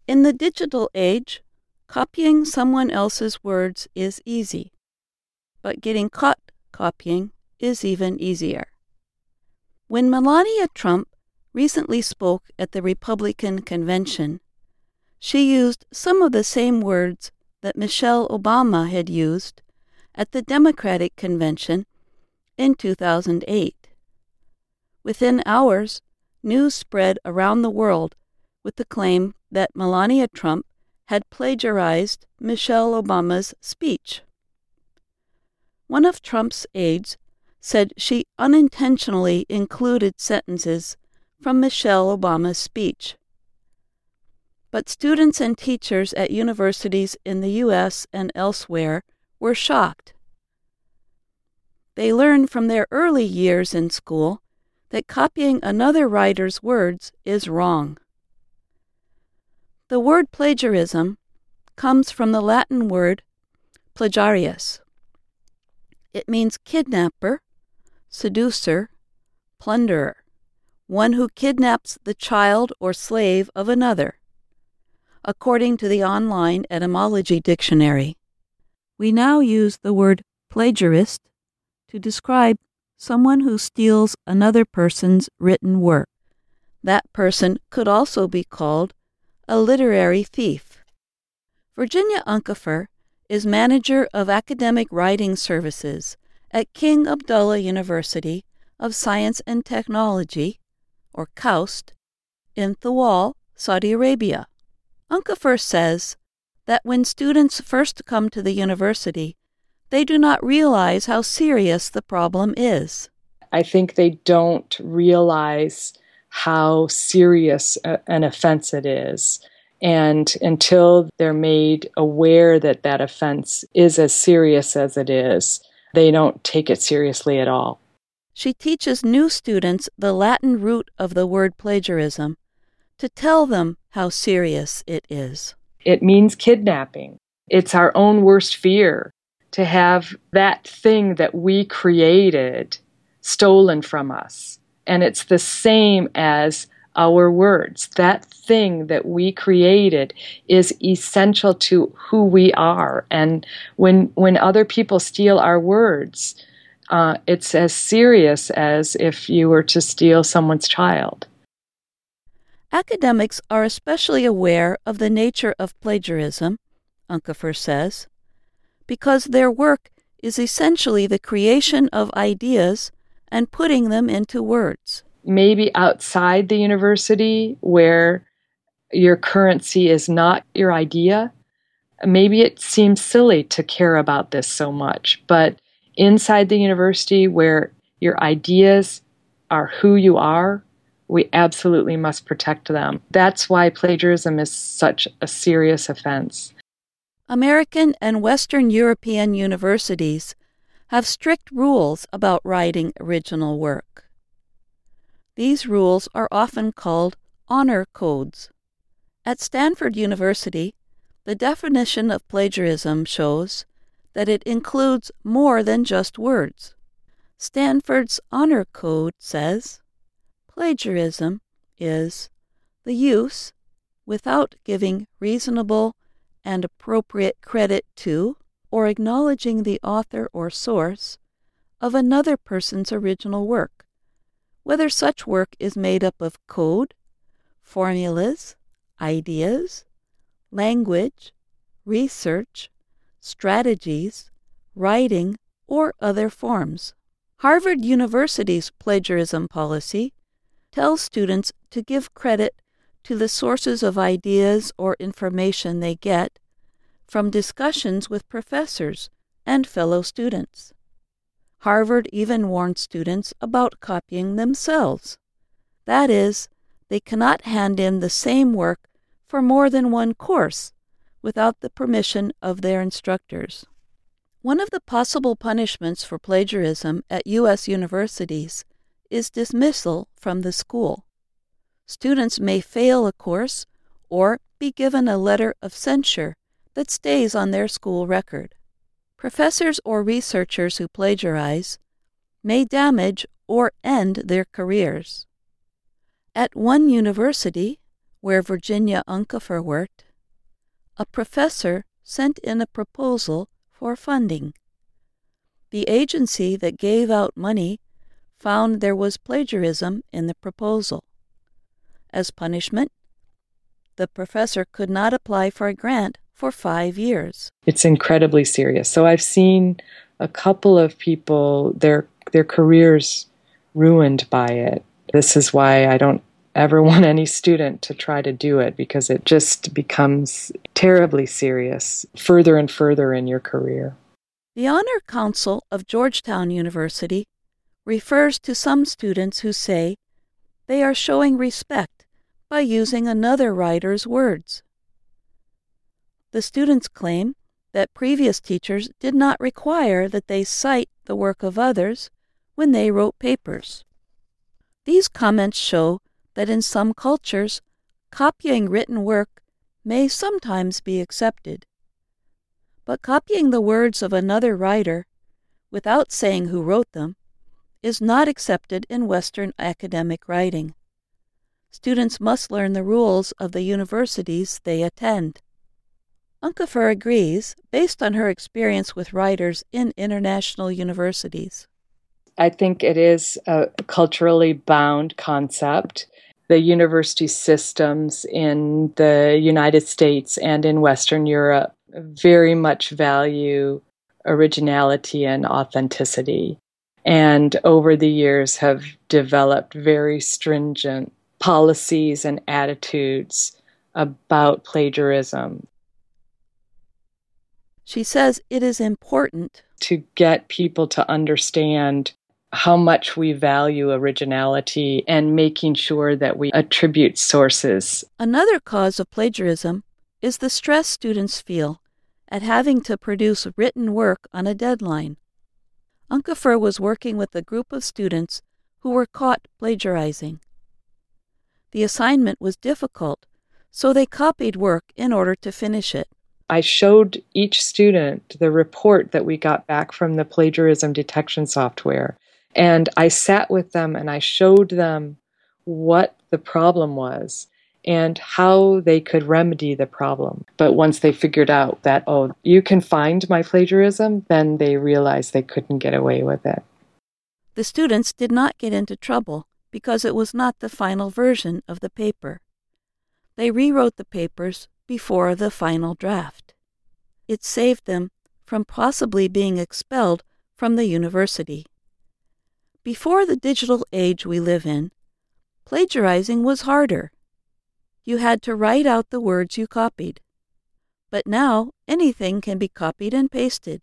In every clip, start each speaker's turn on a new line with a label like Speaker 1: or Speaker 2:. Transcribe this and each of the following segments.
Speaker 1: In the digital age, copying someone else's words is easy, but getting caught copying is even easier. When Melania Trump recently spoke at the Republican convention, she used some of the same words that Michelle Obama had used at the Democratic convention in 2008. Within hours, news spread around the world with the claim that Melania Trump had plagiarized Michelle Obama's speech. One of Trump's aides said she unintentionally included sentences from Michelle Obama's speech. But students and teachers at universities in the U.S. and elsewhere were shocked. They learned from their early years in school that copying another writer's words is wrong. The word plagiarism comes from the Latin word plagiarius. It means kidnapper, seducer, plunderer, one who kidnaps the child or slave of another, according to the online etymology dictionary. We now use the word plagiarist to describe someone who steals another person's written work. That person could also be called a literary thief. Virginia Unkefer is manager of academic writing services at King Abdullah University of Science and Technology, or KAUST, in Thawal, Saudi Arabia. Unkefer says that when students first come to the university, they do not realize how serious the problem is.
Speaker 2: I think they don't realize how serious an offense it is. And until they're made aware that that offense is as serious as it is, they don't take it seriously at all.
Speaker 1: She teaches new students the Latin root of the word plagiarism to tell them how serious it is.
Speaker 2: It means kidnapping. It's our own worst fear to have that thing that we created stolen from us. And it's the same as our words. That thing that we created is essential to who we are. And when other people steal our words, it's as serious as if you were to steal someone's child.
Speaker 1: Academics are especially aware of the nature of plagiarism, Unkefer says, because their work is essentially the creation of ideas and putting them into words.
Speaker 2: Maybe outside the university, where your currency is not your idea, maybe it seems silly to care about this so much. But inside the university, where your ideas are who you are, we absolutely must protect them. That's why plagiarism is such a serious offense.
Speaker 1: American and Western European universities have strict rules about writing original work. These rules are often called honor codes. At Stanford University, the definition of plagiarism shows that it includes more than just words. Stanford's honor code says, plagiarism is the use, without giving reasonable and appropriate credit to or acknowledging the author or source of another person's original work, whether such work is made up of code, formulas, ideas, language, research, strategies, writing, or other forms. Harvard University's plagiarism policy tells students to give credit to the sources of ideas or information they get from discussions with professors and fellow students. Harvard even warns students about copying themselves. That is, they cannot hand in the same work for more than one course without the permission of their instructors. One of the possible punishments for plagiarism at U.S. universities is dismissal from the school. Students may fail a course or be given a letter of censure that stays on their school record. Professors or researchers who plagiarize may damage or end their careers. At one university, where Virginia Unkefer worked, a professor sent in a proposal for funding. The agency that gave out money found there was plagiarism in the proposal. As punishment, the professor could not apply for a grant for 5 years.
Speaker 2: It's incredibly serious. So I've seen a couple of people, their careers ruined by it. This is why I don't ever want any student to try to do it, because it just becomes terribly serious further and further in your career.
Speaker 1: The Honor Council of Georgetown University refers to some students who say they are showing respect by using another writer's words. The students claim that previous teachers did not require that they cite the work of others when they wrote papers. These comments show that in some cultures, copying written work may sometimes be accepted. But copying the words of another writer, without saying who wrote them, is not accepted in Western academic writing. Students must learn the rules of the universities they attend. Unkefer agrees, based on her experience with writers in international universities.
Speaker 2: I think it is a culturally bound concept. The university systems in the United States and in Western Europe very much value originality and authenticity, and over the years have developed very stringent policies and attitudes about plagiarism.
Speaker 1: She says it is important
Speaker 2: to get people to understand how much we value originality and making sure that we attribute sources.
Speaker 1: Another cause of plagiarism is the stress students feel at having to produce written work on a deadline. Unkefer was working with a group of students who were caught plagiarizing. The assignment was difficult, so they copied work in order to finish it.
Speaker 2: I showed each student the report that we got back from the plagiarism detection software, and I sat with them and I showed them what the problem was and how they could remedy the problem. But once they figured out that, oh, you can find my plagiarism, then they realized they couldn't get away with it.
Speaker 1: The students did not get into trouble because it was not the final version of the paper. They rewrote the papers before the final draft. It saved them from possibly being expelled from the university. Before the digital age we live in, plagiarizing was harder. You had to write out the words you copied. But now anything can be copied and pasted.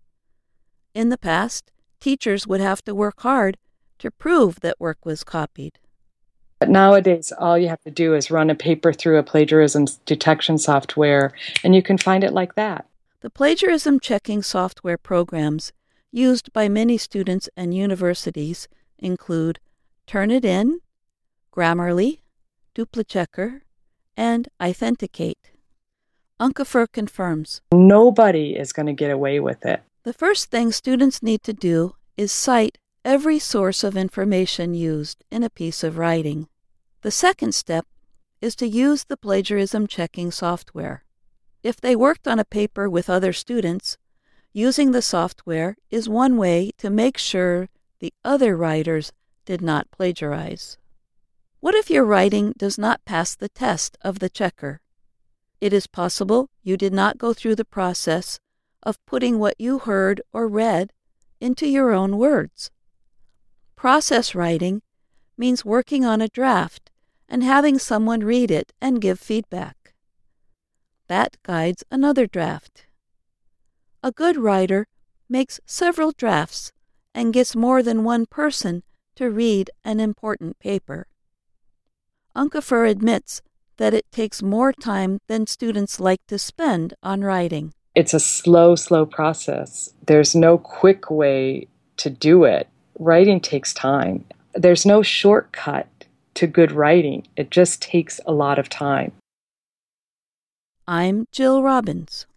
Speaker 1: In the past, teachers would have to work hard to prove that work was copied.
Speaker 2: But nowadays, all you have to do is run a paper through a plagiarism detection software, and you can find it like that.
Speaker 1: The plagiarism checking software programs used by many students and universities include Turnitin, Grammarly, DupliChecker, and Authenticate. Unkefer confirms,
Speaker 2: nobody is going to get away with it.
Speaker 1: The first thing students need to do is cite every source of information used in a piece of writing. The second step is to use the plagiarism checking software. If they worked on a paper with other students, using the software is one way to make sure the other writers did not plagiarize. What if your writing does not pass the test of the checker? It is possible you did not go through the process of putting what you heard or read into your own words. Process writing means working on a draft and having someone read it and give feedback. That guides another draft. A good writer makes several drafts and gets more than one person to read an important paper. Unkefer admits that it takes more time than students like to spend on writing.
Speaker 2: It's a slow process. There's no quick way to do it. Writing takes time. There's no shortcut to good writing. It just takes a lot of time.
Speaker 1: I'm Jill Robbins.